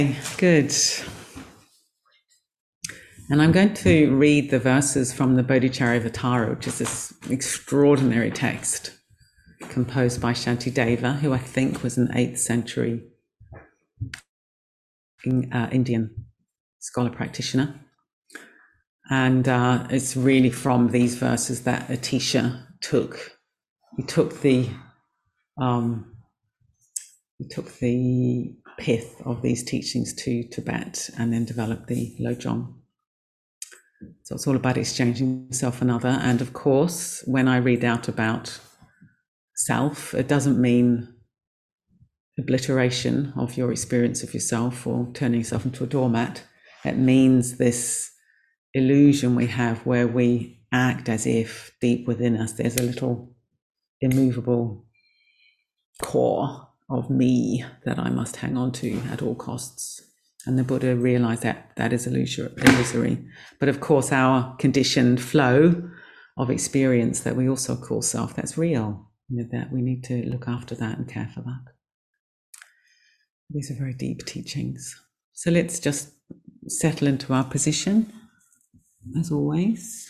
Good. And I'm going to read the verses from the Bodhicharyavatara, which is this extraordinary text composed by Shantideva, who I think was an 8th century Indian scholar practitioner. And it's really from these verses that Atisha took. He took the pith of these teachings to Tibet and then developed the Lojong. So it's all about exchanging self and other. And of course, when I read out about self, it doesn't mean obliteration of your experience of yourself or turning yourself into a doormat. It means this illusion we have where we act as if deep within us there's a little immovable core of me that I must hang on to at all costs. And the Buddha realized that that is illusory. But of course, our conditioned flow of experience that we also call self, that's real. That we need to look after that and care for that. These are very deep teachings. So let's just settle into our position, as always.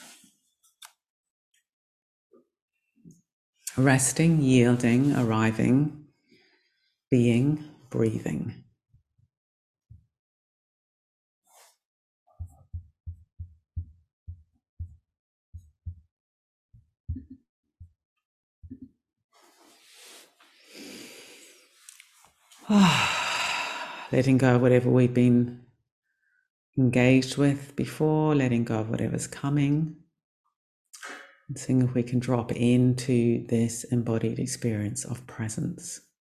Resting, yielding, arriving, being, breathing. Letting go of whatever we've been engaged with before, letting go of whatever's coming, and seeing if we can drop into this embodied experience of presence.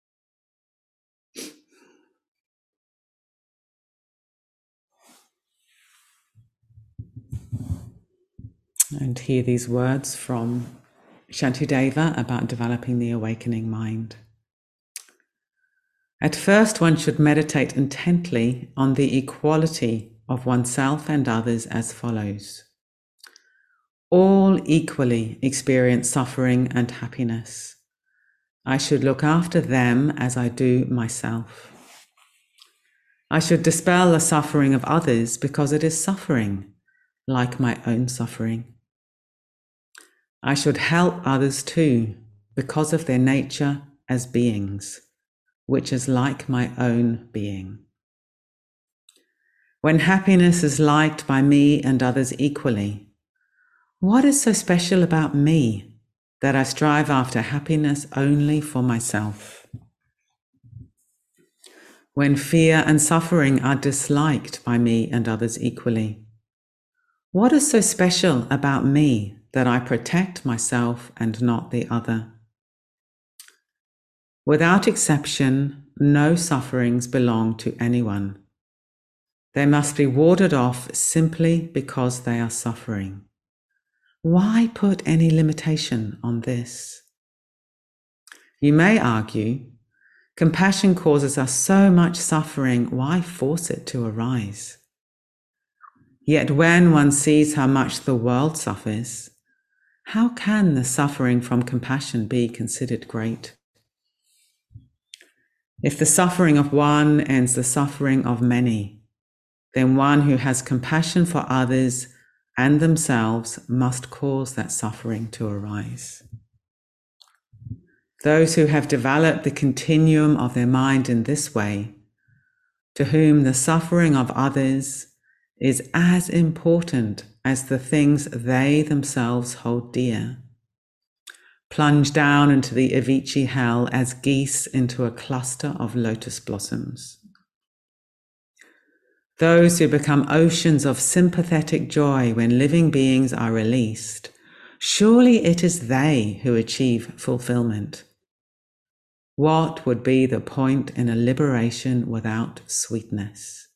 And hear these words from Shantideva about developing the awakening mind. At first, one should meditate intently on the equality of oneself and others as follows. All equally experience suffering and happiness. I should look after them as I do myself. I should dispel the suffering of others because it is suffering, like my own suffering. I should help others too, because of their nature as beings, which is like my own being. When happiness is liked by me and others equally, what is so special about me that I strive after happiness only for myself? When fear and suffering are disliked by me and others equally, what is so special about me that I protect myself and not the other? Without exception, no sufferings belong to anyone. They must be warded off simply because they are suffering. Why put any limitation on this? You may argue, compassion causes us so much suffering, why force it to arise? Yet when one sees how much the world suffers, how can the suffering from compassion be considered great? If the suffering of one ends the suffering of many, then one who has compassion for others and themselves must cause that suffering to arise. Those who have developed the continuum of their mind in this way, to whom the suffering of others is as important as the things they themselves hold dear, plunge down into the Avicii hell as geese into a cluster of lotus blossoms. Those who become oceans of sympathetic joy when living beings are released, surely it is they who achieve fulfillment. What would be the point in a liberation without sweetness?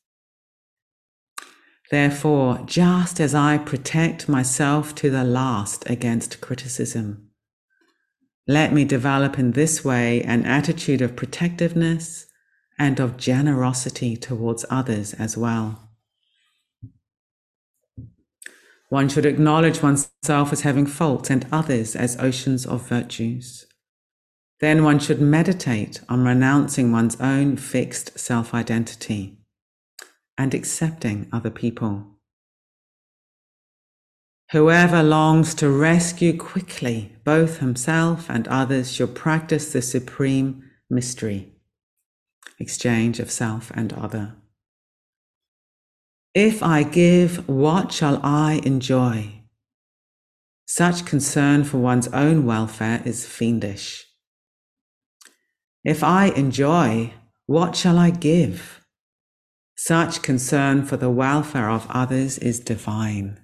Therefore, just as I protect myself to the last against criticism, let me develop in this way an attitude of protectiveness and of generosity towards others as well. One should acknowledge oneself as having faults and others as oceans of virtues. Then one should meditate on renouncing one's own fixed self-identity and accepting other people. Whoever longs to rescue quickly both himself and others should practice the supreme mystery, exchange of self and other. If I give, what shall I enjoy? Such concern for one's own welfare is fiendish. If I enjoy, what shall I give? Such concern for the welfare of others is divine.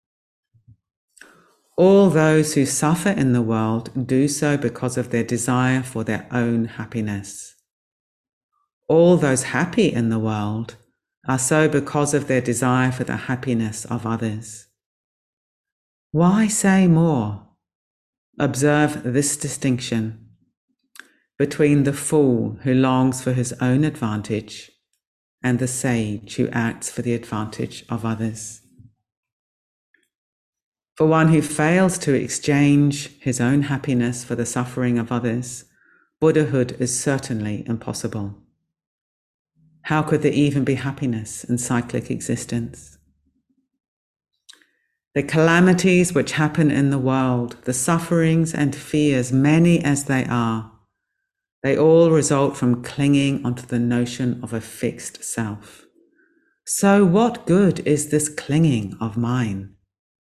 All those who suffer in the world do so because of their desire for their own happiness. All those happy in the world are so because of their desire for the happiness of others. Why say more? Observe this distinction between the fool who longs for his own advantage and the sage who acts for the advantage of others. For one who fails to exchange his own happiness for the suffering of others, Buddhahood is certainly impossible. How could there even be happiness in cyclic existence? The calamities which happen in the world, the sufferings and fears, many as they are, they all result from clinging onto the notion of a fixed self. So what good is this clinging of mine?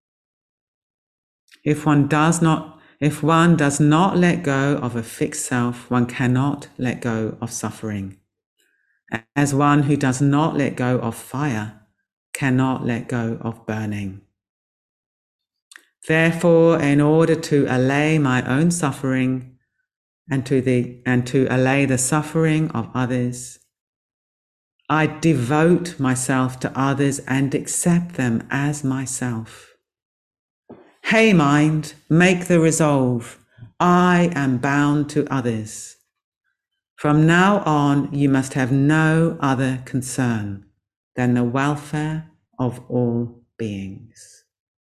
If one does not let go of a fixed self, one cannot let go of suffering. As one who does not let go of fire cannot let go of burning. Therefore, in order to allay my own suffering and to allay the suffering of others, I devote myself to others and accept them as myself. Hey mind, make the resolve, I am bound to others. From now on, you must have no other concern than the welfare of all beings.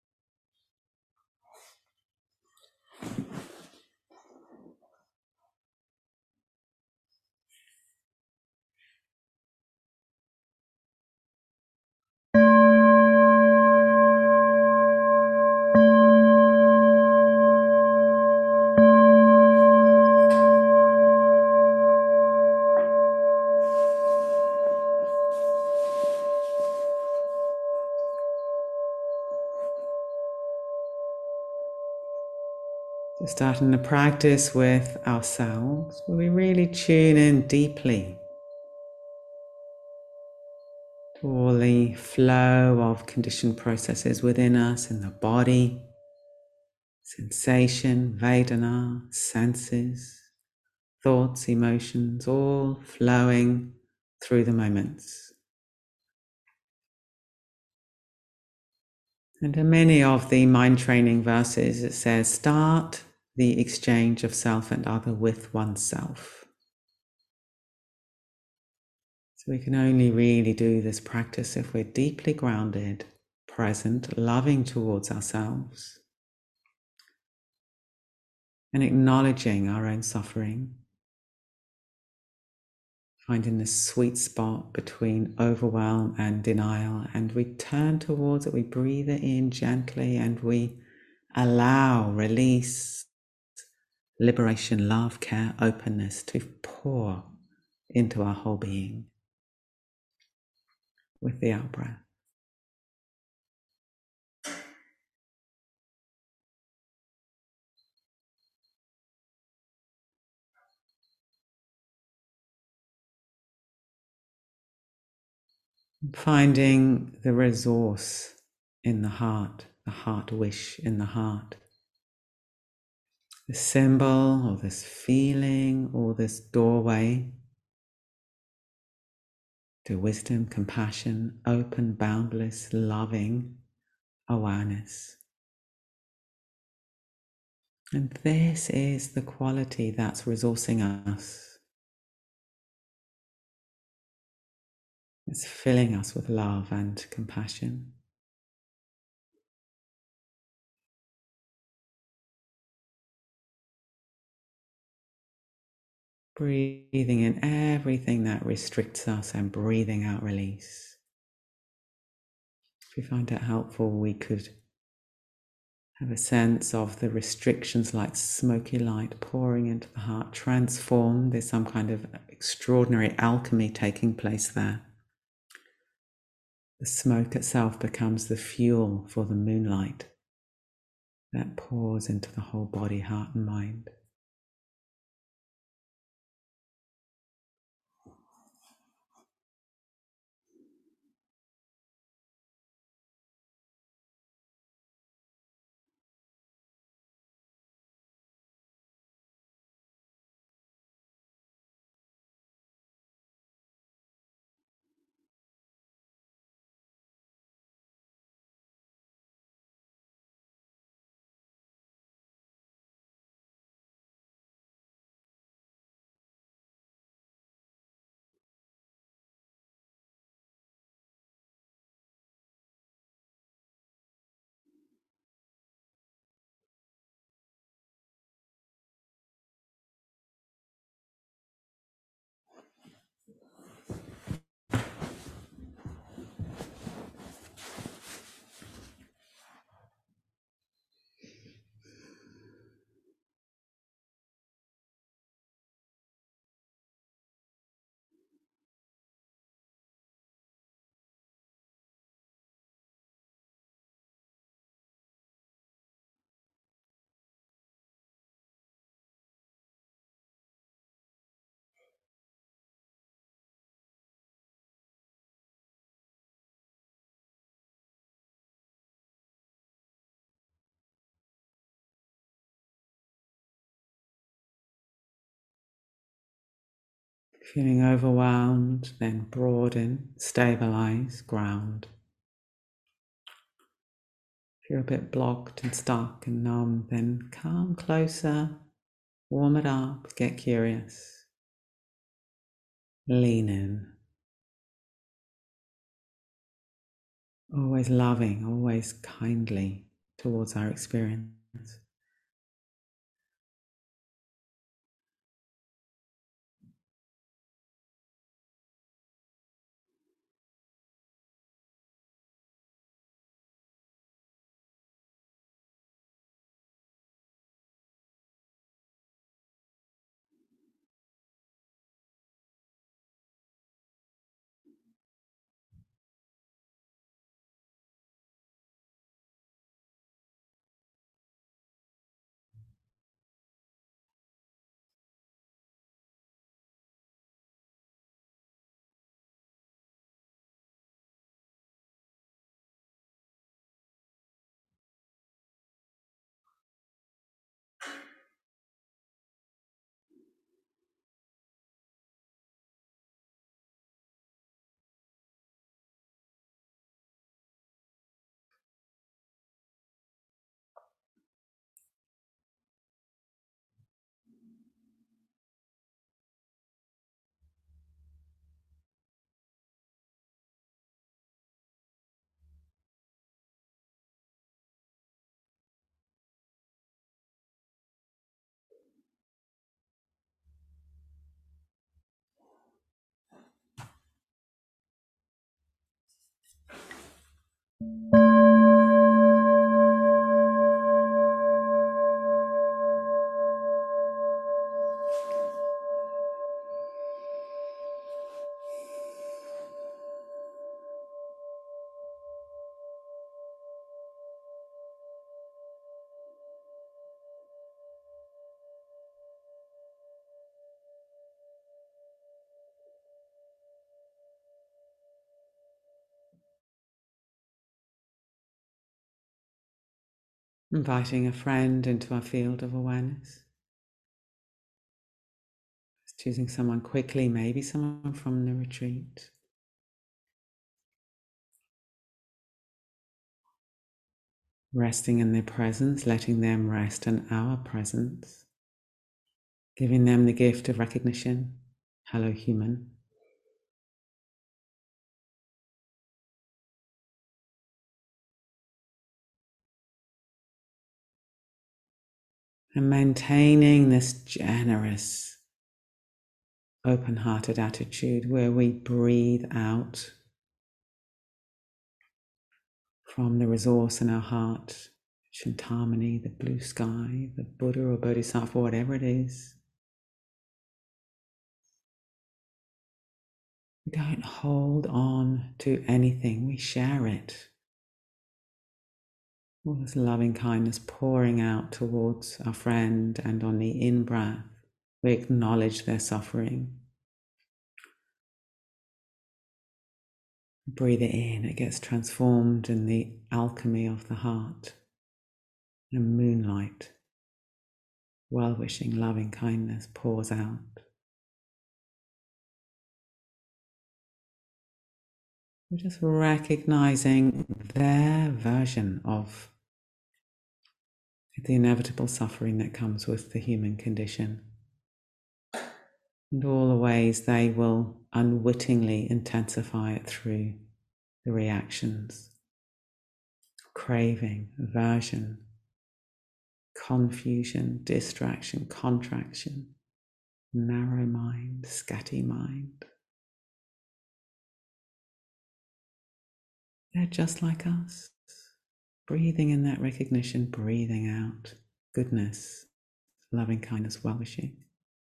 So starting the practice with ourselves, where we really tune in deeply to all the flow of conditioned processes within us in the body, sensation, Vedana, senses, thoughts, emotions, all flowing through the moments. And in many of the mind training verses, it says, start the exchange of self and other with oneself. So we can only really do this practice if we're deeply grounded, present, loving towards ourselves, and acknowledging our own suffering, finding this sweet spot between overwhelm and denial, and we turn towards it, we breathe it in gently, and we allow release, liberation, love, care, openness to pour into our whole being with the out-breath. Finding the resource in the heart wish in the heart. This symbol or this feeling or this doorway to wisdom, compassion, open, boundless, loving awareness. And this is the quality that's resourcing us. It's filling us with love and compassion. Breathing in everything that restricts us and breathing out release. If you find it helpful, we could have a sense of the restrictions like smoky light pouring into the heart, transformed. There's some kind of extraordinary alchemy taking place there. The smoke itself becomes the fuel for the moonlight that pours into the whole body, heart, and mind. Feeling overwhelmed, then broaden, stabilize, ground. If you're a bit blocked and stuck and numb, then come closer, warm it up, get curious. Lean in. Always loving, always kindly towards our experience. Inviting a friend into our field of awareness. Choosing someone quickly, maybe someone from the retreat. Resting in their presence, letting them rest in our presence. Giving them the gift of recognition. Hello, human. And maintaining this generous, open-hearted attitude where we breathe out from the resource in our heart, Chintamani, the blue sky, the Buddha or Bodhisattva, whatever it is. We don't hold on to anything, we share it. All this loving kindness pouring out towards our friend, and on the in breath, we acknowledge their suffering. Breathe it in, it gets transformed in the alchemy of the heart. And moonlight, well-wishing, loving kindness pours out. We're just recognizing their version of the inevitable suffering that comes with the human condition, and all the ways they will unwittingly intensify it through the reactions: craving, aversion, confusion, distraction, contraction, narrow mind, scatty mind. They're just like us. Breathing in that recognition, breathing out goodness, loving kindness, well-wishing.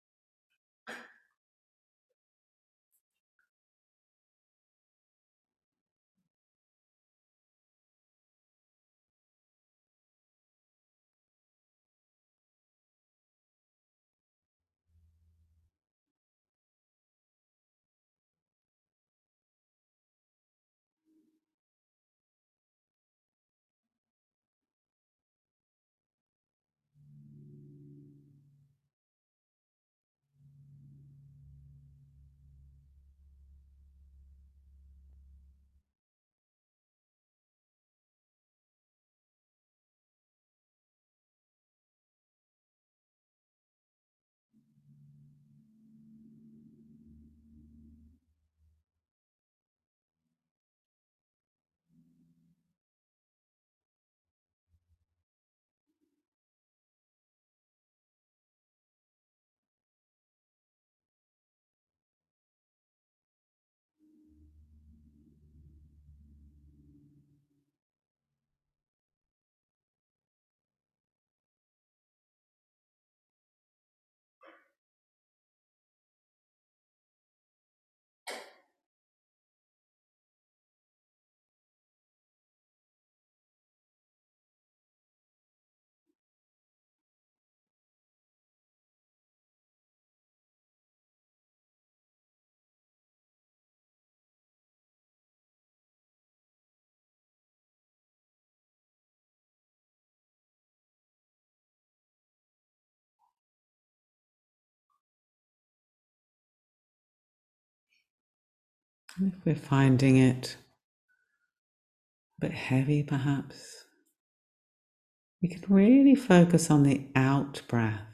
And if we're finding it a bit heavy, perhaps, we can really focus on the out breath,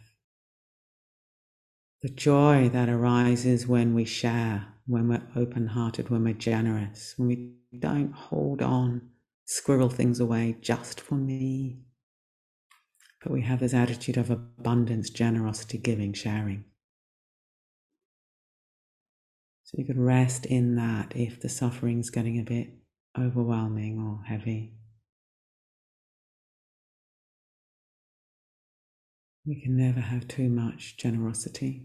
the joy that arises when we share, when we're open-hearted, when we're generous, when we don't hold on, squirrel things away just for me, but we have this attitude of abundance, generosity, giving, sharing. So you could rest in that if the suffering's getting a bit overwhelming or heavy. We can never have too much generosity.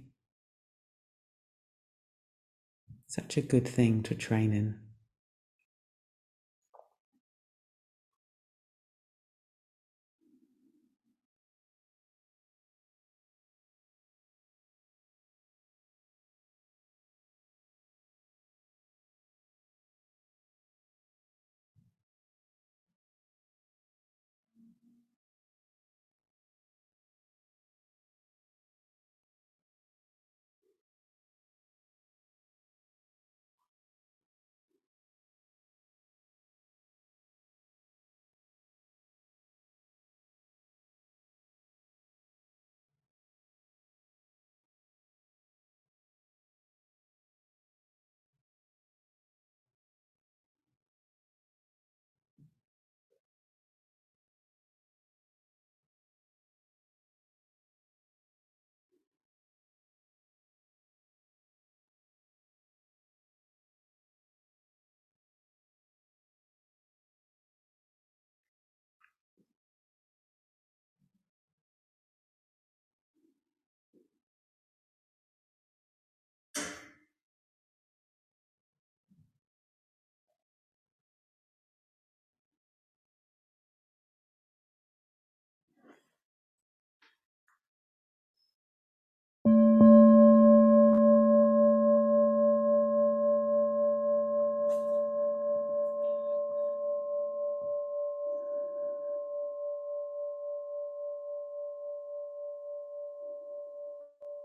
Such a good thing to train in.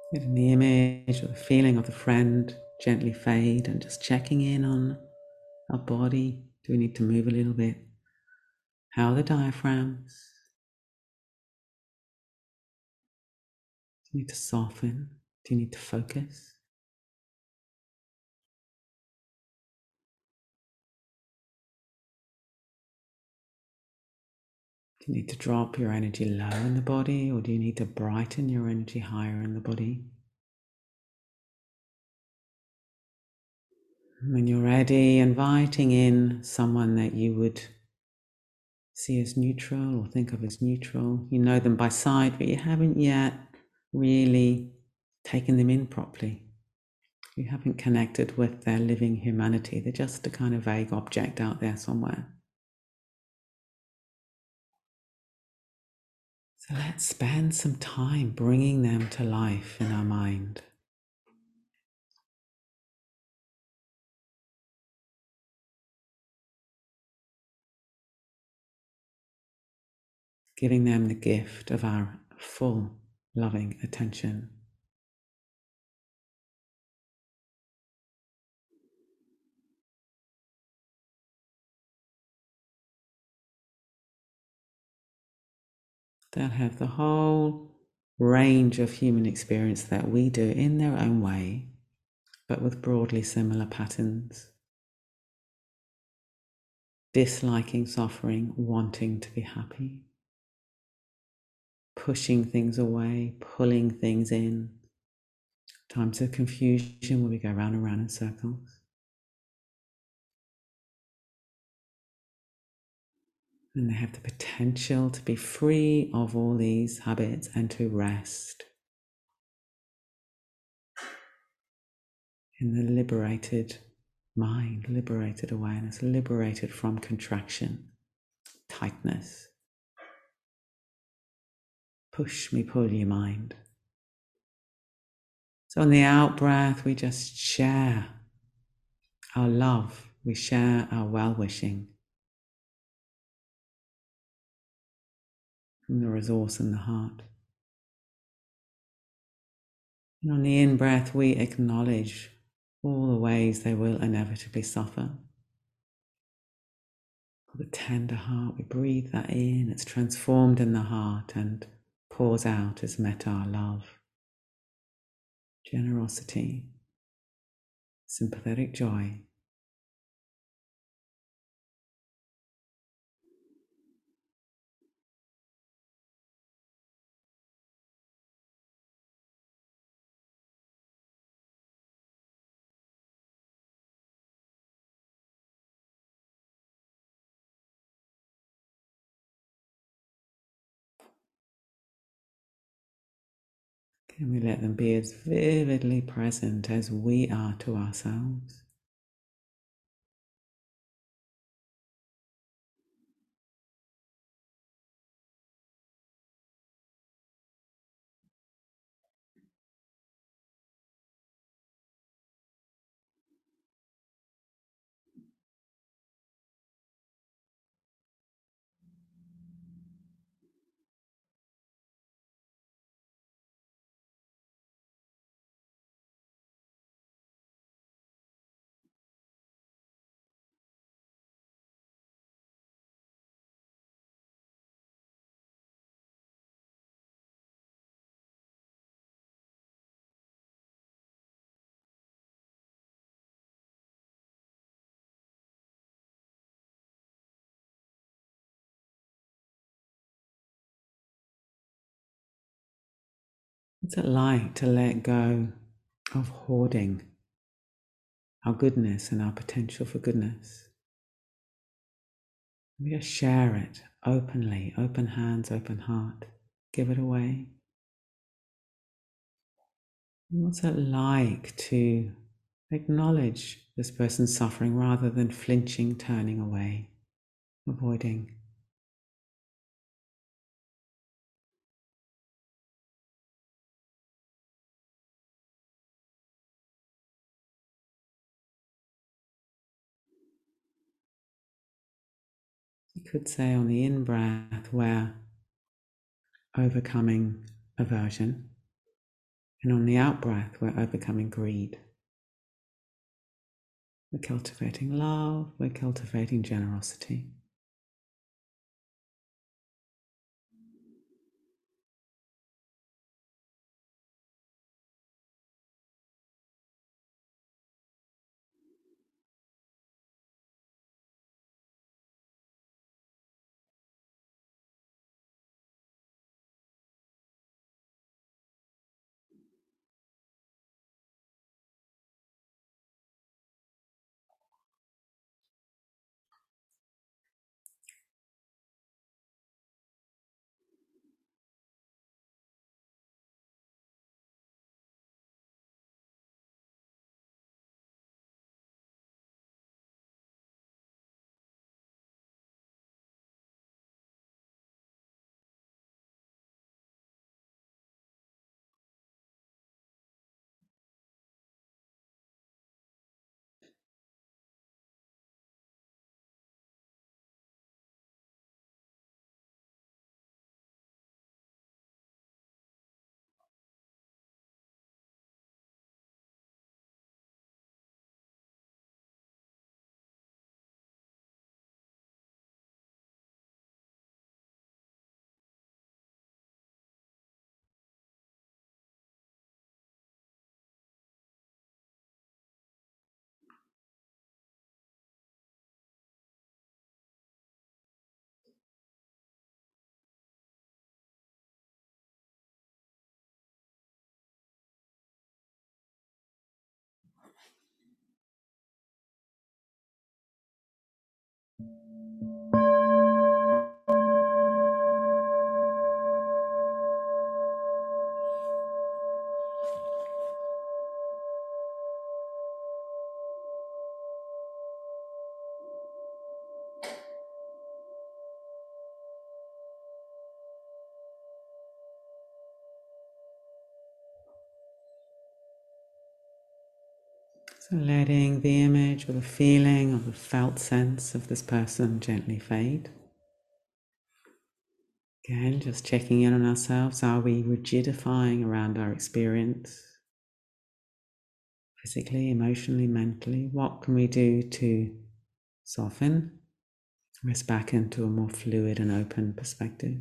Letting the image or the feeling of the friend gently fade and just checking in on our body. Do we need to move a little bit? How are the diaphragms? Do you need to soften? Do you need to focus? Do you need to drop your energy low in the body, or do you need to brighten your energy higher in the body? When you're ready, inviting in someone that you would see as neutral or think of as neutral. You know them by sight, but you haven't yet really taken them in properly. You haven't connected with their living humanity. They're just a kind of vague object out there somewhere. So let's spend some time bringing them to life in our mind. Giving them the gift of our full loving attention. They'll have the whole range of human experience that we do in their own way, but with broadly similar patterns. Disliking suffering, wanting to be happy, pushing things away, pulling things in. Times of confusion where we go round and round in circles. And they have the potential to be free of all these habits and to rest in the liberated mind, liberated awareness, liberated from contraction, tightness. Push me, pull you mind. So on the out breath, we just share our love, we share our well-wishing from the resource in the heart. And on the in-breath, we acknowledge all the ways they will inevitably suffer. The tender heart, we breathe that in, it's transformed in the heart and pours out as metta, love, generosity, sympathetic joy. Can we let them be as vividly present as we are to ourselves? What's it like to let go of hoarding our goodness and our potential for goodness? We just share it openly, open hands, open heart. Give it away. What's it like to acknowledge this person's suffering rather than flinching, turning away, avoiding? You could say on the in-breath, we're overcoming aversion. And on the out breath, we're overcoming greed. We're cultivating love, we're cultivating generosity. So letting the image or the feeling or the felt sense of this person gently fade. Again, just checking in on ourselves. Are we rigidifying around our experience? Physically, emotionally, mentally? What can we do to soften, rest back into a more fluid and open perspective?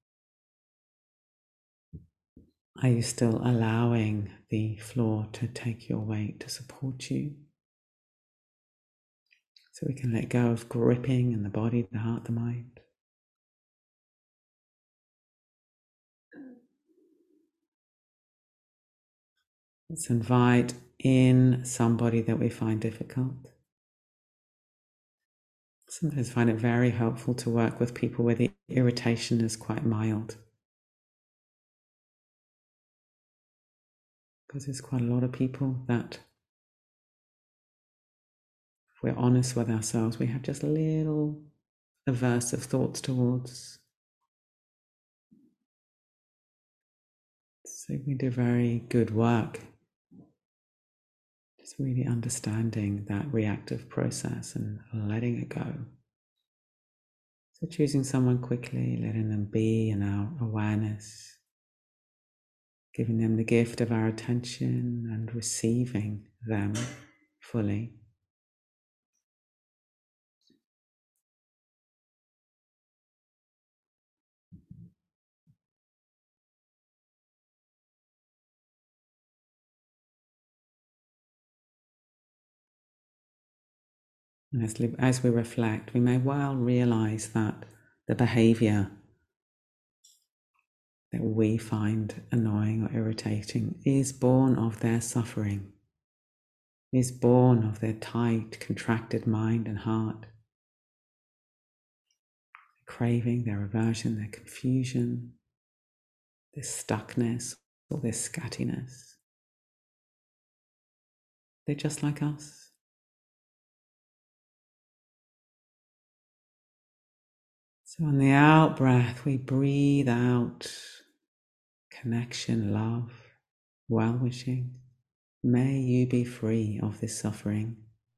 Are you still allowing the floor to take your weight, to support you? So we can let go of gripping in the body, the heart, the mind. Let's invite in somebody that we find difficult. Sometimes I find it very helpful to work with people where the irritation is quite mild. Because there's quite a lot of people that, if we're honest with ourselves, we have just little aversive thoughts towards. So we do very good work, just really understanding that reactive process and letting it go. So choosing someone quickly, letting them be in our awareness, giving them the gift of our attention and receiving them fully. And as we reflect, we may well realize that the behavior that we find annoying or irritating is born of their suffering, is born of their tight, contracted mind and heart, their craving, their aversion, their confusion, their stuckness or their scattiness. They're just like us. So on the out breath, we breathe out connection, love, well-wishing. May you be free of this suffering.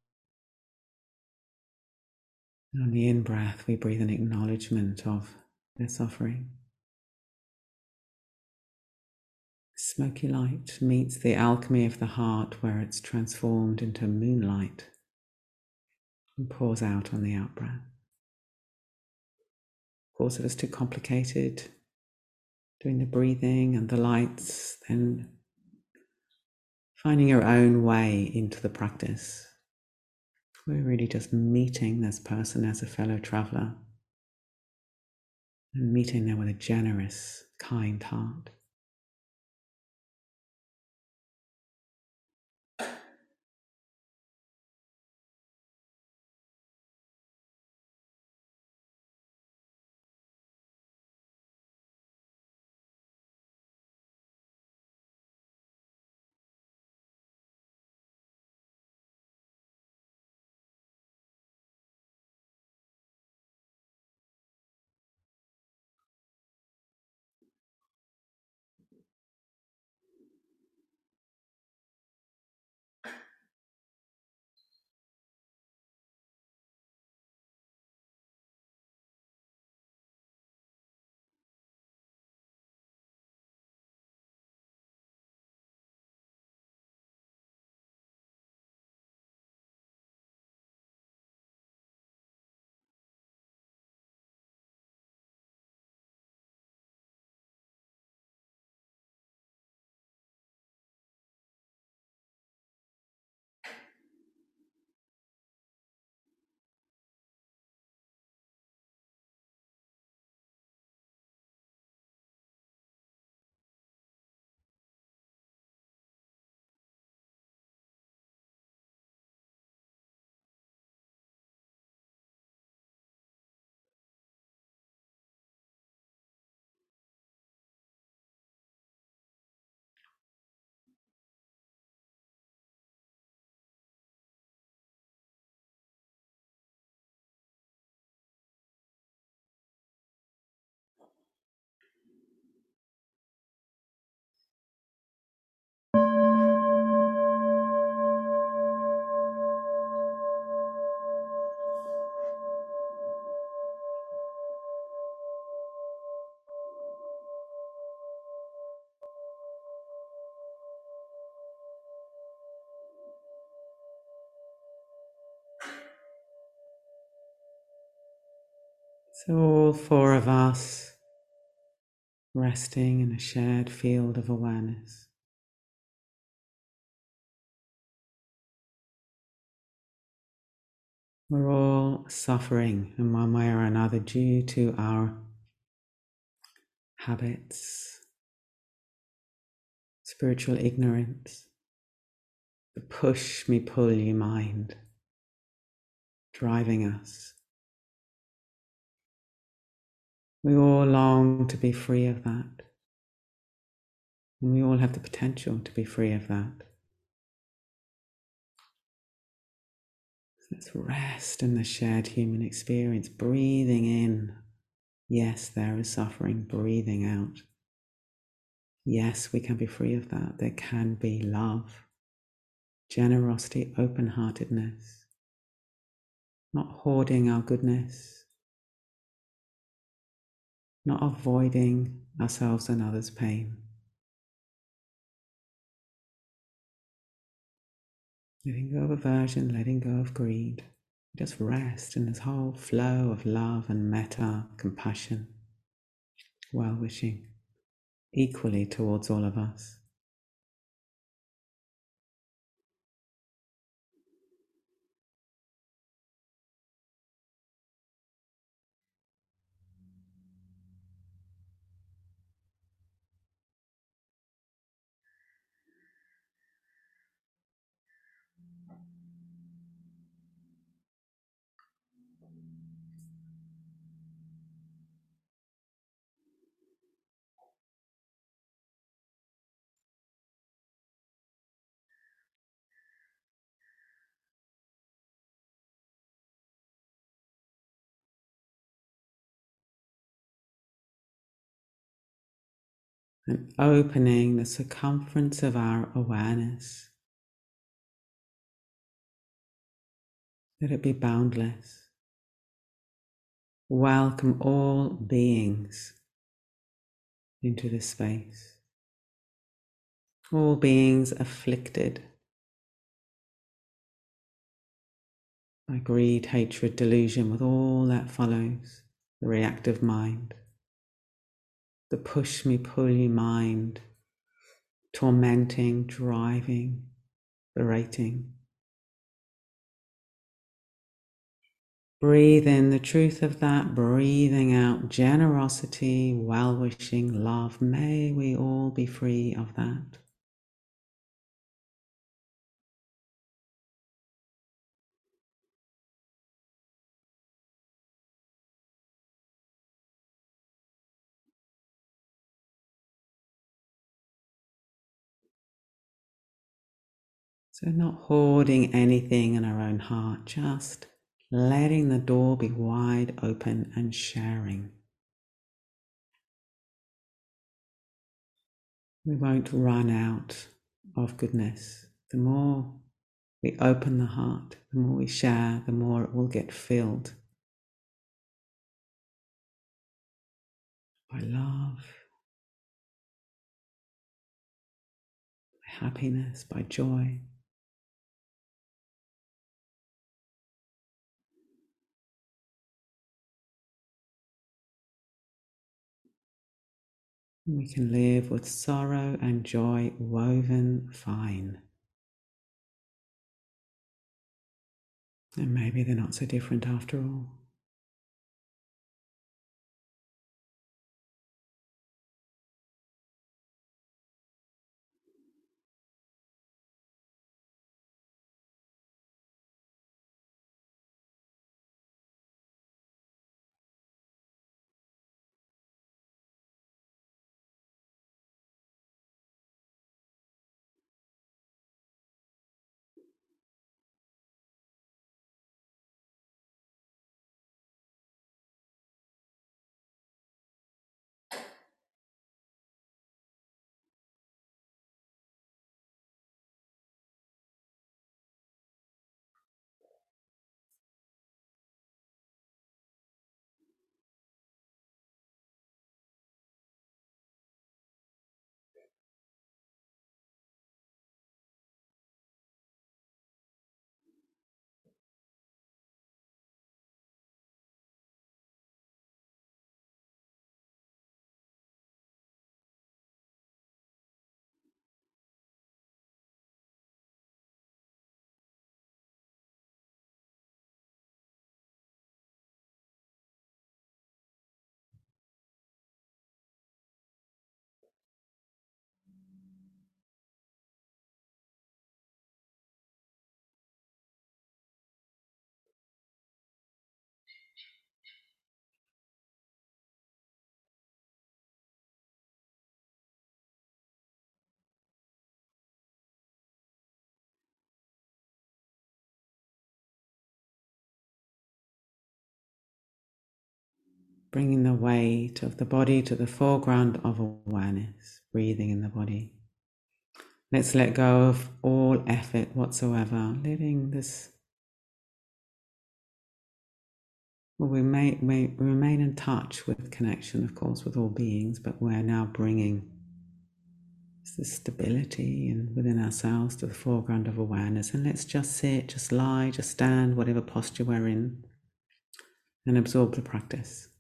And on the in-breath, we breathe an acknowledgement of their suffering. Smoky light meets the alchemy of the heart, where it's transformed into moonlight and pours out on the out-breath. Of course, if it's too complicated, doing the breathing and the lights, then finding your own way into the practice. We're really just meeting this person as a fellow traveler and meeting them with a generous, kind heart. So all four of us resting in a shared field of awareness. We're all suffering in one way or another due to our habits, spiritual ignorance, the push me pull you mind driving us. We all long to be free of that. And we all have the potential to be free of that. So let's rest in the shared human experience, breathing in. Yes, there is suffering, breathing out. Yes, we can be free of that. There can be love, generosity, open-heartedness, not hoarding our goodness, not avoiding ourselves and others' pain. Letting go of aversion, letting go of greed. Just rest in this whole flow of love and metta, compassion, well-wishing, equally towards all of us. And opening the circumference of our awareness. Let it be boundless. Welcome all beings into this space. all beings afflicted by greed, hatred, delusion, with all that follows, the reactive mind, the push me, pull you mind, tormenting, driving, berating. Breathe in the truth of that, breathing out generosity, well-wishing, love. May we all be free of that. So not hoarding anything in our own heart, just letting the door be wide open and sharing. We won't run out of goodness. The more we open the heart, the more we share, the more it will get filled by love, by happiness, by joy. We can live with sorrow and joy woven fine. And maybe they're not so different after all. Bringing the weight of the body to the foreground of awareness, breathing in the body. Let's let go of all effort whatsoever, living this. Well, we may remain in touch with connection, of course, with all beings, but we're now bringing this stability and within ourselves to the foreground of awareness. And let's just sit, just lie, just stand, whatever posture we're in, and absorb the practice.